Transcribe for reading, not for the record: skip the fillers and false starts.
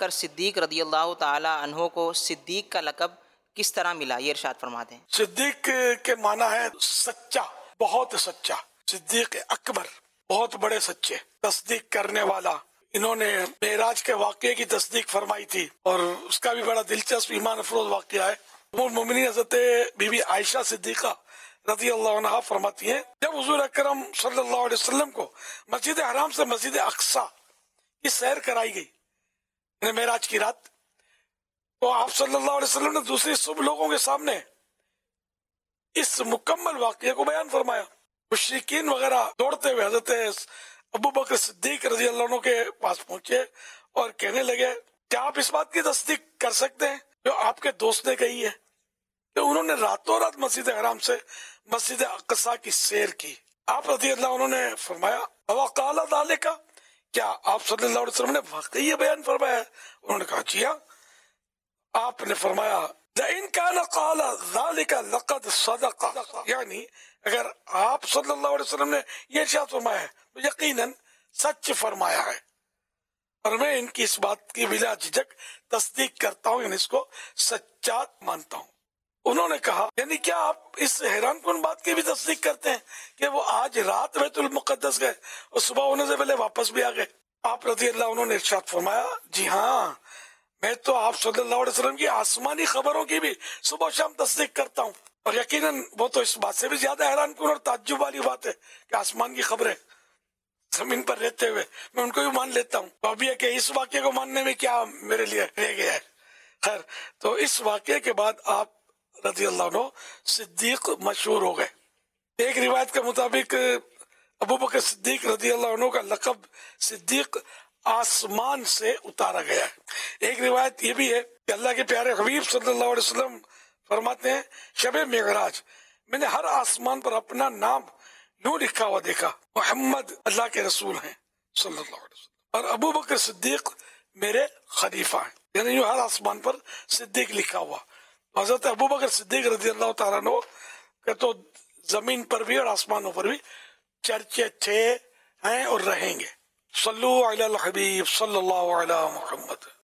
بکر صدیق رضی اللہ تعالی عنہ کو صدیق کا لقب کس طرح ملا، یہ ارشاد فرماتے ہیں۔ صدیق کے معنی ہے سچا، بہت سچا۔ صدیق اکبر، بہت بڑے سچے، تصدیق کرنے والا۔ انہوں نے معراج کے واقعے کی تصدیق فرمائی تھی، اور اس کا بھی بڑا دلچسپ ایمان افروز واقعہ ہے۔ ام المؤمنین حضرت بی بی عائشہ صدیقہ رضی اللہ عنہا فرماتی ہیں، جب حضور اکرم صلی اللہ علیہ وسلم کو مسجد حرام سے مسجد اقصی کی سیر کرائی گئی معراج کی رات، تو آپ صلی اللہ علیہ وسلم نے دوسری صبح لوگوں کے سامنے اس مکمل واقعے کو بیان فرمایا۔ مشرکین وغیرہ دوڑتے ہوئے حضرت ابو بکر صدیق رضی اللہ عنہ کے پاس پہنچے اور کہنے لگے، کیا آپ اس بات کی تصدیق کر سکتے ہیں جو آپ کے دوست نے کہی ہے کہ انہوں نے راتوں رات مسجد حرام سے مسجد اقصی کی سیر کی؟ آپ رضی اللہ عنہ نے فرمایا، وقال ذالک، کیا آپ صلی اللہ علیہ وسلم نے واقعی یہ بیان فرمایا ہے؟ انہوں نے کہا جی ہاں۔ آپ نے فرمایا، لئن کان قال ذالک لقد صدق، یعنی اگر آپ صلی اللہ علیہ وسلم نے یہ ارشاد فرمایا ہے تو یقیناً سچ فرمایا ہے، اور میں ان کی اس بات کی بلا جھجک تصدیق کرتا ہوں، یعنی اس کو سچا مانتا ہوں۔ انہوں نے کہا، یعنی کیا آپ اس حیران کن بات کی بھی تصدیق کرتے ہیں کہ وہ آج رات بیت المقدس گئے اور صبح ہونے سے پہلے واپس بھی آ گئے؟ آپ رضی اللہ عنہ نے ارشاد فرمایا، جی ہاں، میں تو آپ صلی اللہ علیہ وسلم کی آسمانی خبروں کی بھی صبح و شام تصدیق کرتا ہوں، اور یقیناً وہ تو اس بات سے بھی زیادہ حیران کن اور تعجب والی بات ہے کہ آسمان کی خبریں زمین پر رہتے ہوئے میں ان کو بھی مان لیتا ہوں۔ تو ابھی ہے کہ اس واقعے کو ماننے میں کیا میرے لیے رہ گیا ہے۔ خیر، تو اس واقعے کے بعد آپ رضی اللہ عنہ صدیق مشہور ہو گئے۔ ایک روایت کے مطابق ابو بکر صدیق رضی اللہ عنہ کا لقب صدیق آسمان سے اتارا گیا ہے۔ ایک روایت یہ بھی ہے کہ اللہ کے پیارے حبیب صلی اللہ علیہ وسلم فرماتے ہیں، شب معراج میں نے ہر آسمان پر اپنا نام یوں لکھا ہوا دیکھا، محمد اللہ کے رسول ہیں صلی اللہ علیہ وسلم، اور ابو بکر صدیق میرے خلیفہ ہیں، یعنی یوں ہر آسمان پر صدیق لکھا ہوا۔ حضرت ابو بکر صدیق رضی اللہ تعالیٰ عنہ کہ تو زمین پر بھی اور آسمانوں پر بھی چرچے تھے، ہیں اور رہیں گے۔ صلو علی الحبیب صلی اللہ علیہ محمد۔